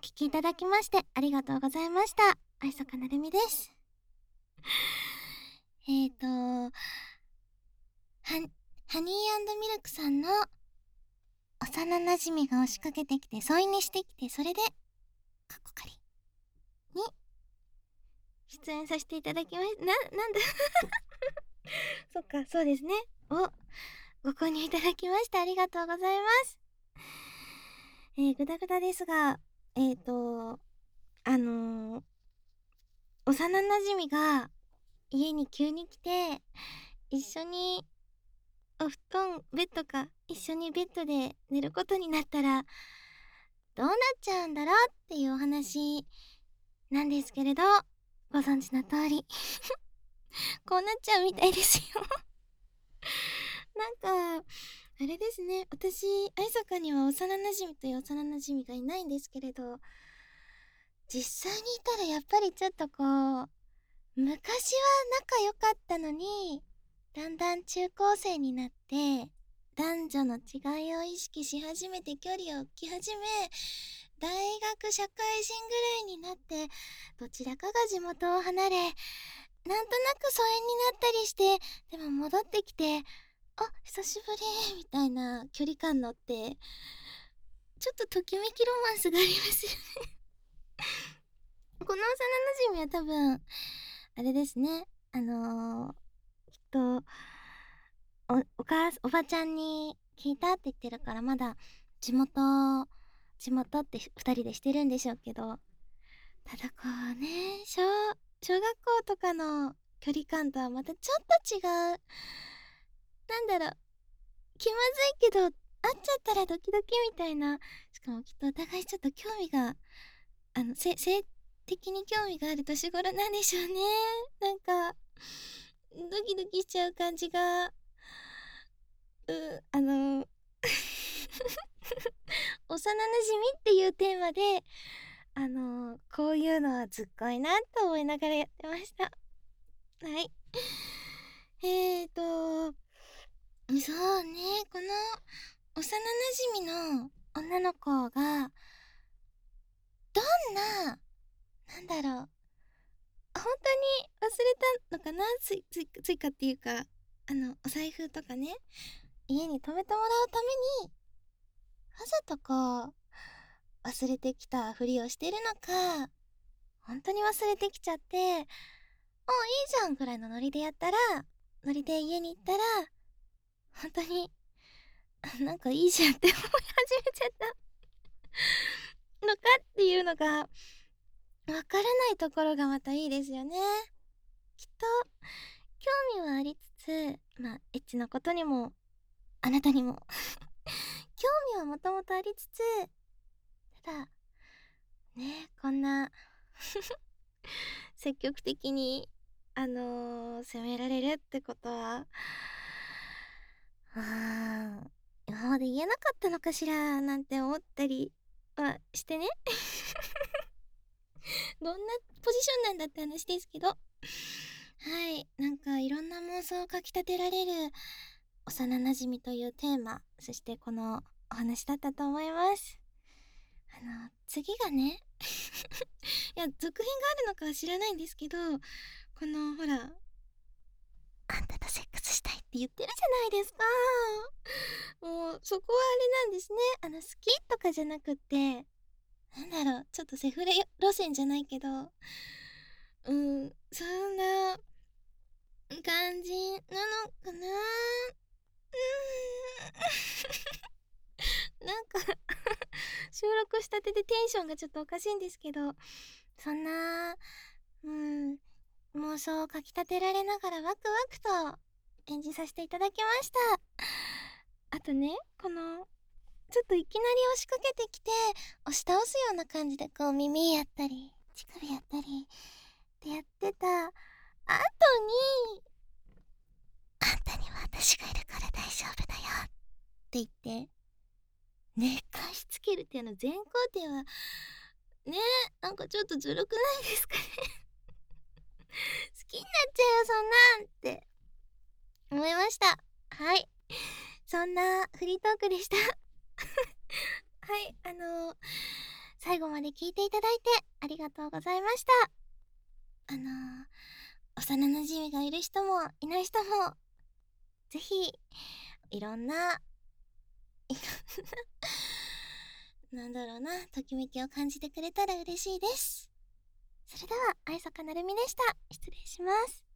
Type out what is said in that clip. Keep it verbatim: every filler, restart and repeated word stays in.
聴きいただきましてありがとうございました。愛坂なるみです。えーとはハニーミルクさんの幼なじみが押しかけてきて添い寝してきて、それでカッコカリに出演させていただきましな、なんだそっか、そうですね。お、ご購入いただきましてありがとうございます。えー、ぐだぐだですが、えーとあのー、幼なじみが家に急に来て、一緒にお布団、ベッドか一緒にベッドで寝ることになったらどうなっちゃうんだろうっていうお話なんですけれど、ご存知の通りこうなっちゃうみたいですよなんかあれですね、私愛坂には幼なじみという幼なじみがいないんですけれど、実際にいたらやっぱりちょっとこう、昔は仲良かったのにだんだん中高生になって男女の違いを意識し始めて距離を置き始め、大学社会人ぐらいになってどちらかが地元を離れ、なんとなく疎遠になったりして、でも戻ってきて、あ、久しぶりみたいな距離感のってちょっとときめきロマンスがありますよねこの幼なじみは多分あれですね、あのー、きっとお、お母おばちゃんに聞いたって言ってるからまだ地元地元ってふたりでしてるんでしょうけど、ただこうね、小小学校とかの距離感とはまたちょっと違う、なんだろう、気まずいけど会っちゃったらドキドキみたいな、しかもきっとお互いちょっと興味があのせ性的に興味がある年頃なんでしょうね。なんかドキドキしちゃう感じが、うあの幼なじみっていうテーマで、あのこういうのはずっこいなと思いながらやってました。はい。えーとそうね、この幼なじみの女の子がどんな、なんだろう、本当に忘れたのかな、ついついついかっていうか、あのお財布とかね、家に泊めてもらうためにわざとこう忘れてきたふりをしてるのか、本当に忘れてきちゃって、お、いいじゃんぐらいのノリでやったら、ノリで家に行ったら本当になんかいいじゃんって思い始めちゃったのかっていうのがわからないところがまたいいですよね。きっと興味はありつつ、まあエッチなことにもあなたにも興味はもともとありつつ、ただね、こんな積極的にあのー、責められるってことは、あー、今まで言えなかったのかしらなんて思ったりはしてねどんなポジションなんだって話ですけど、はい、なんかいろんな妄想をかきたてられる幼なじみというテーマ、そしてこのお話だったと思います。あの次がねいや続編があるのかは知らないんですけど、このほらあんたとセックスしたいって言ってるじゃないですか。もうそこはあれなんですね、あの好きとかじゃなくって、なんだろう、ちょっとセフレ路線じゃないけど、うん、そんな感じなのかな。うーんなんか収録したてでテンションがちょっとおかしいんですけど、そんな、うん、妄想をかきたてられながらワクワクと演じさせていただきました。あとね、このちょっといきなり押しかけてきて押し倒すような感じでこう耳やったり乳首やったりってやってた後に、あんたには私がいるから大丈夫だよって言って寝かしつけるっていうの全工程はね、なんかちょっとずるくないですかね好きになっちゃうよそんなんって思いました。はい、そんなフリートークでしたはい、あのー、 最後まで聞いていただいてありがとうございました。あのー、幼馴染がいる人もいない人も、ぜひ、いろんな、いろんな、なんだろうな、ときめきを感じてくれたら嬉しいです。それでは、愛坂なるみでした。失礼します。